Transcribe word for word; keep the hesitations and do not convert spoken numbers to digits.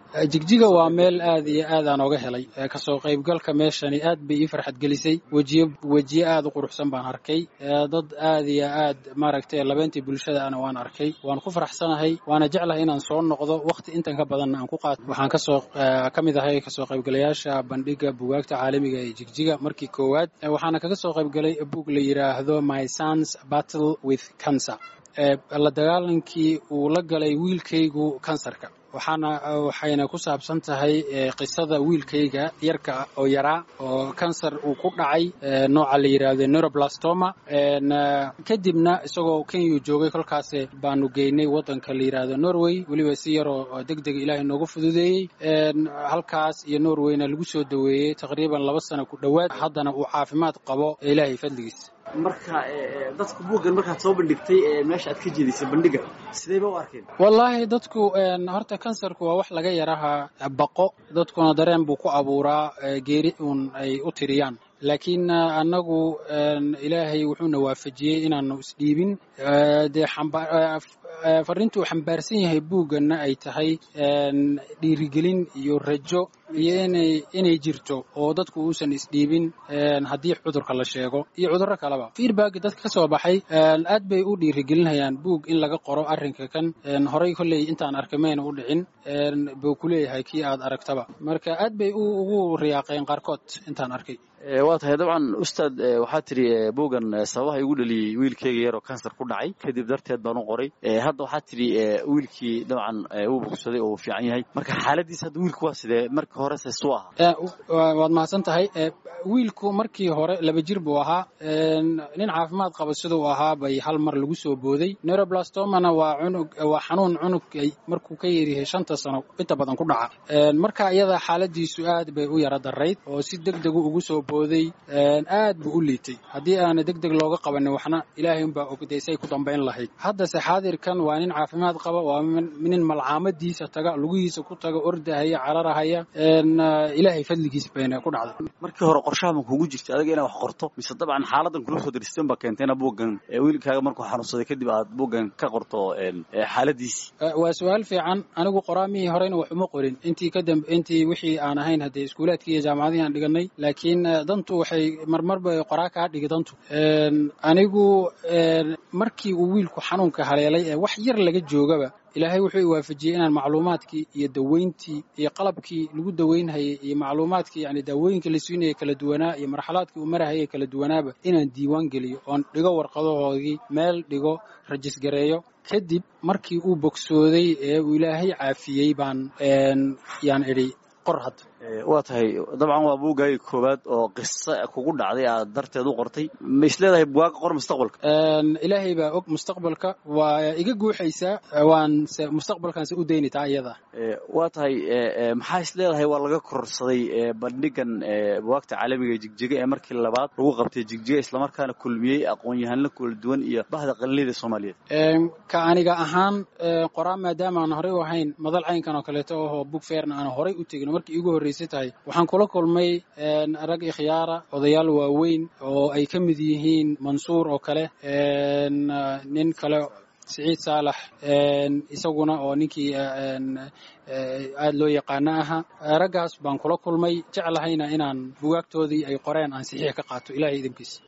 jigjiga waa meel aad iyo aad aan oga helay ka soo qaybgalka meeshani aad bay ii farxad gelisay wajiyo wajiyo aad u quruxsan baan arkay dad aad iyo aad maaragtay labeentii bulshada ana waan arkay waan ku faraxsanahay waana jeclahay inaan soo noqdo waqti intan ka badan aan ku qaato waxaan ka soo kamid ahay ka soo qaybgalayaasha bandhiga buugaagta caalamiga ee jigjiga markii koowaad waxaana kaga soo qaybgalay buug la yiraahdo My Son's Battle with Cancer la dagaalankii uu la galay wiilkaygu kansarka waxaana waxayna ku saabsan tahay qisada wiilkayga yarka oo yaraa oo kansar uu ku dhacay nooca la yiraahdo neuroblastoma kadibna isagoo Kenya joogay kolkaas baanu geynay wadanka la yiraahdo Norway waliba si yar oo degdeg Ilaahay noogu fududeeyay halkaas iyo Norwayna lagu soo daweeyay taqriiban laba sano ku dhawaad haddana uu caafimaad qabo Ilaahay fadligiisa marka dadku buugan marka soo bandhigtay meesha aad ka jeedisay bandhiga sidee ba u arkeen wallahi dadku horta kansarku waa wax laga yaraha baqo dadkuna dareen buu ku abuuraa geeri uun ay u tiriyaan laakiin anagu Ilaahay wuxuu waafajiyay inaanu isdhiibin de farintu xambaarsan yahay buugana ay tahay dhiirigelin iyo rajo iyo inay inay jirto oo dadku uusan isdhiibin hadii cudurka la sheego iyo cudurro kaleba feedback dadka ka soo baxay aad bay u dhiirigelinayaan buug in laga qoro arrinka kan horay kulay intaan arkamayna u dhicin buu ku leeyahay kii aad aragtaba marka aad bay ugu riyaaqeen qarkood intaan arkay waa tahay dabcan ustaad waxaa tiri buugan sababaha igu dhaliyay wiilkayga yar oo kansar ku dhacay kadib darteed baan u qoray hadda waxaa tiri wiilkii dabcan uu bogsaday oo fiican yahay marka xaaladiisa hadda wiilku waa sidee markii hore soo ahaa waad mahadsan tahay wiilku markii hore laba jir buu ahaa nin caafimaad qaba sidoo ahaa bay hal mar lagu soo booday neuroblastoma waa cunug waa xanuun cunug markuu ka yarihay shanta sano inta badan ku dhaca marka iyada xaaladiisu aad bay u yara darayd oo si degdeg ugu soo booday aad buu u liitay hadii aan degdeg looga qabanin waxna Ilaahay baa ogdeysay ku dambeyn lahayd hadda saxaadirkan waa nin caafimaad qaba waa nin malcaamadiisa taga lugihiisa ku taga ordahaya cararahaya Ilaahay fadligiisa bayna ku dhacday markii hore qorshaha kugu jirtay adiga inaad wax qorto mise dabcan xaaladan kula soo diristeen ba keentayna buugan wiilkaaga markuu xanuunsaday kadib aad buugan ka qorto xaaladiisa waa su'aal fiican anigu qoraamihii horeyna wax uma qorin intii ka dambe intii wixii aan ahayn hadii iskuulaadkii iyo jaamacadii aan dhiganay laakiin dantu waxay marmar bay qoraa ka dhigay dantu anigu markii uu wiilku xanuunka haleelay ee wax yar laga joogaba Ilaahay wuxuu waafajiyay inaan macluumaadkii iyo daweyntii iyo qalabkii lagu daweynayay iyo macluumaadkii yani dawooyinka la siinay kala duwanaa iyo marxaladkii uu marayay kala duwanaaba inaan diiwaan geliyo oo dhigo warqadahoodii meel dhigo rajis gareeyo kadib markii uu bogsooday ee uu Ilaahay caafiyay baan yaan iri qorhad waa tahay dabcan waa buugay koobaad oo qiso kugu dhacday aad darteed u qortay ma isleedahay buugaag qor mustaqbalka Ilaahay baa og mustaqbalka waa iga guuxaysa waan mustaqbalkan si u deynita iyada waa tahay maxaa isleedahay waa laga korsaday bandhigan buugaagta caalamiga ee jigjiga ee markii labaad lagu qabtay jigjiga isla markaana kulmiyay aqoon-yahanno kala duwan iyo bahda qalinleyda Soomaaliyeed ka aniga ahaan qoraa maadaama aan horay u ahayn madal caynkan oo kale oo book fairna aan horay u tegin markii igu horeysay waxaan kula kulmay rag ikhyaara odayaal waaweyn oo ay ka mid yihiin Mansuur oo kale nin kale Saciid Saalax isaguna oo ninkii aad loo yaqaan aha ragaas baan kula kulmay jeclahayna inaan buugaagtoodii ay qoreen aan saxiix ka qaato Ilaahay idinkiisa